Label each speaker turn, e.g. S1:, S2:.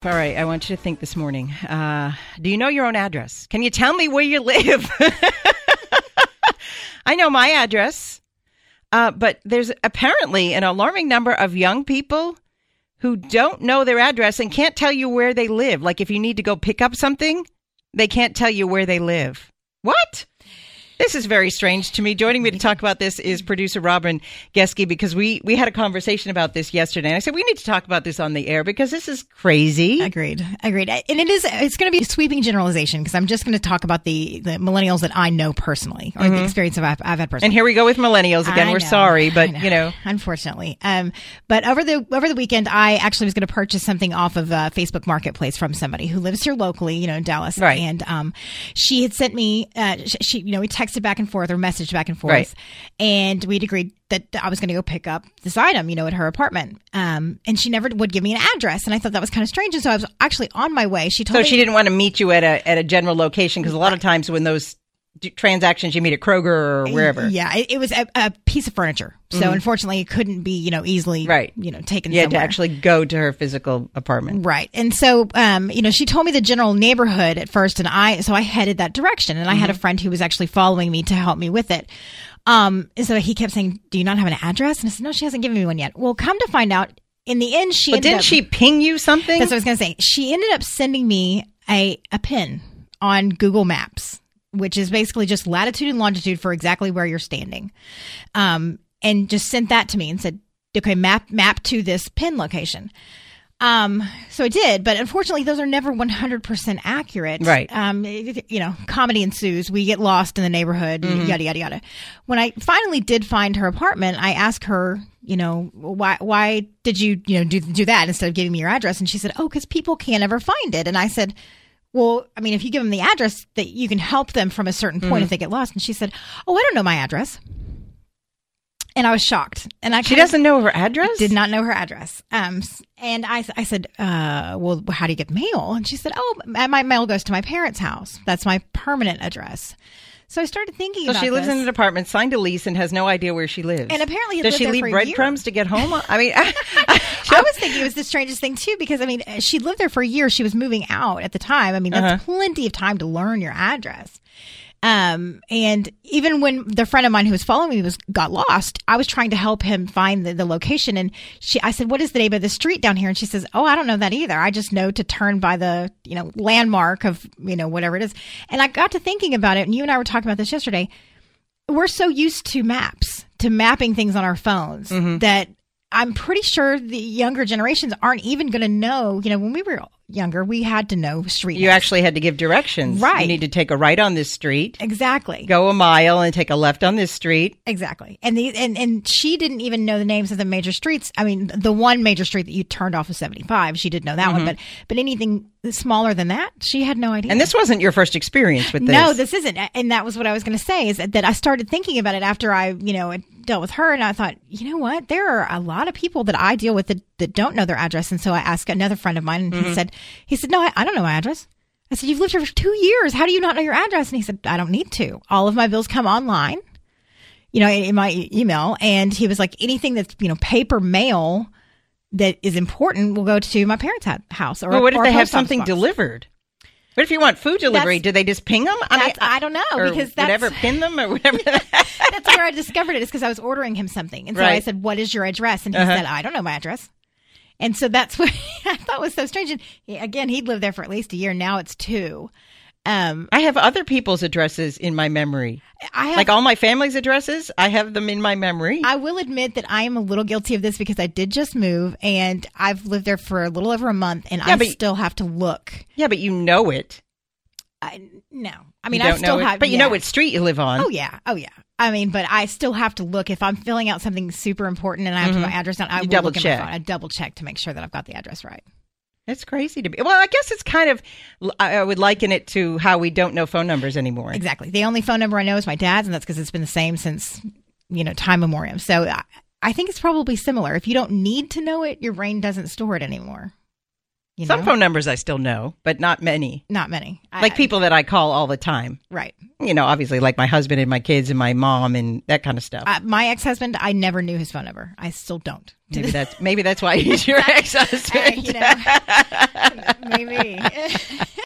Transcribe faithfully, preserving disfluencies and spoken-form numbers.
S1: All right, I want you to think this morning. Uh, do you know your own address? Can you tell me where you live? I know my address, uh, but there's apparently an alarming number of young people who don't know their address and can't tell you where they live. Like if you need to go pick up something, they can't tell you where they live. What? This is very strange to me. Joining me to talk about this is producer Robin Geske, because we, we had a conversation about this yesterday. And I said, we need to talk about this on the air because this is crazy.
S2: Agreed. Agreed. And it is, it's going to be a sweeping generalization because I'm just going to talk about the, the millennials that I know personally, or mm-hmm. the experience of I've, I've had personally.
S1: And here we go with millennials again. I We're know, sorry, but know, you know.
S2: Unfortunately. Um, but over the, over the weekend, I actually was going to purchase something off of uh, Facebook Marketplace from somebody who lives here locally, you know, in Dallas.
S1: Right.
S2: And um, she had sent me, uh, she, you know, we texted back and forth or messaged back and forth.
S1: Right.
S2: And we'd agreed that I was going to go pick up this item, you know, at her apartment. Um, and she never would give me an address. And I thought that was kind of strange. And so I was actually on my way. She told
S1: so
S2: me.
S1: she didn't want to meet you at a at a general location, because a lot of times when those d- transactions you meet at Kroger or wherever.
S2: Yeah, it, it was a, a piece of furniture. So mm-hmm. unfortunately, it couldn't be, you know, easily,
S1: right.
S2: you know, taken
S1: You had
S2: somewhere.
S1: to actually go to her physical apartment.
S2: Right. And so, um, you know, she told me the general neighborhood at first, and I, so I headed that direction. And I mm-hmm. had a friend who was actually following me to help me with it. Um, and so he kept saying, do you not have an address? And I said, no, she hasn't given me one yet. Well, come to find out, in the end, she
S1: But
S2: ended
S1: didn't
S2: up,
S1: she ping you something?
S2: That's what I was going to say. She ended up sending me a, a pin on Google Maps, which is basically just latitude and longitude for exactly where you're standing. Um, and just sent that to me and said, okay, map, map to this pin location. Um, so I did, but unfortunately those are never one hundred percent accurate.
S1: Right.
S2: Um, it, you know, comedy ensues. We get lost in the neighborhood, mm-hmm. yada, yada, yada. When I finally did find her apartment, I asked her, you know, why, why did you, you know, do, do that instead of giving me your address? And she said, oh, because people can't ever find it. And I said, well, I mean, if you give them the address, that you can help them from a certain point mm-hmm. if they get lost. And she said, oh, I don't know my address. And I was shocked. And I
S1: She doesn't know her address?
S2: Did not know her address. Um, and I, I said, uh, well, how do you get mail? And she said, oh, my mail goes to my parents' house. That's my permanent address. So I started thinking
S1: so
S2: about
S1: she lives
S2: this.
S1: in an apartment, signed a lease, and has no idea where she lives.
S2: And apparently,
S1: does she leave breadcrumbs to get home? I mean, I,
S2: I was thinking it was the strangest thing too, because I mean, she lived there for a year. She was moving out at the time. I mean, that's uh-huh. plenty of time to learn your address. Um, and even when the friend of mine who was following me was got lost, I was trying to help him find the, the location. And she, I said, what is the name of the street down here? And she says, oh, I don't know that either. I just know to turn by the, you know, landmark of, you know, whatever it is. And I got to thinking about it. And you and I were talking about this yesterday. We're so used to maps, to mapping things on our phones mm-hmm. that I'm pretty sure the younger generations aren't even going to know, you know, when we were younger, we had to know street
S1: You
S2: names.
S1: actually had to give directions.
S2: Right.
S1: You need to take a right on this street.
S2: Exactly.
S1: Go a mile and take a left on this street.
S2: Exactly. And the and, and she didn't even know the names of the major streets. I mean, the one major street that you turned off of seventy-five, she did know that mm-hmm. one. But but anything smaller than that, she had no idea.
S1: And this wasn't your first experience with this.
S2: No, this isn't. And that was what I was going to say, is that, that I started thinking about it after I, you know, dealt with her. And I thought, you know what? There are a lot of people that I deal with that, that don't know their address. And so I asked another friend of mine, and mm-hmm. he said, he said, no, I, I don't know my address. I said, you've lived here for two years. How do you not know your address? And he said, I don't need to. All of my bills come online, you know, in, in my e- email. And he was like, anything that's, you know, paper mail that is important will go to my parents' house. Or,
S1: well, what if
S2: or
S1: they
S2: a
S1: have
S2: post office
S1: something
S2: box.
S1: delivered? What if you want food delivery?
S2: That's,
S1: do they just ping them? I, mean,
S2: I don't know.
S1: Or
S2: because that's,
S1: whatever, pin them or whatever.
S2: That's where I discovered it, is because I was ordering him something. And so
S1: right.
S2: I said, what is your address? And he
S1: uh-huh.
S2: said, I don't know my address. And so that's what I thought was so strange. And he, again, he'd lived there for at least a year. Now it's two. Um,
S1: I have other people's addresses in my memory.
S2: I have,
S1: like all my family's addresses, I have them in my memory.
S2: I will admit that I am a little guilty of this, because I did just move and I've lived there for a little over a month, and yeah, I still have to look.
S1: Yeah, but you know it.
S2: I, no. I mean,
S1: you don't
S2: I still
S1: know it,
S2: have.
S1: But you
S2: yeah.
S1: know what street you live on.
S2: Oh, yeah. Oh, yeah. I mean, but I still have to look. If I'm filling out something super important and I have
S1: mm-hmm.
S2: to put my address down, I
S1: you
S2: will
S1: double
S2: look
S1: check.
S2: at my phone. I double check to make sure that I've got the address right.
S1: That's crazy to me. Well, I guess it's kind of, I would liken it to how we don't know phone numbers anymore.
S2: Exactly. The only phone number I know is my dad's, and that's because it's been the same since, you know, time memoriam. So I, I think it's probably similar. If you don't need to know it, your brain doesn't store it anymore. You
S1: Some
S2: know?
S1: phone numbers I still know, but not many.
S2: Not many.
S1: Like I, people that I call all the time.
S2: Right.
S1: You know, obviously like my husband and my kids and my mom and that kind of stuff.
S2: Uh, my ex-husband, I never knew his phone number. I still don't.
S1: Maybe that's maybe that's why he's your ex-husband.
S2: Uh, you know, me.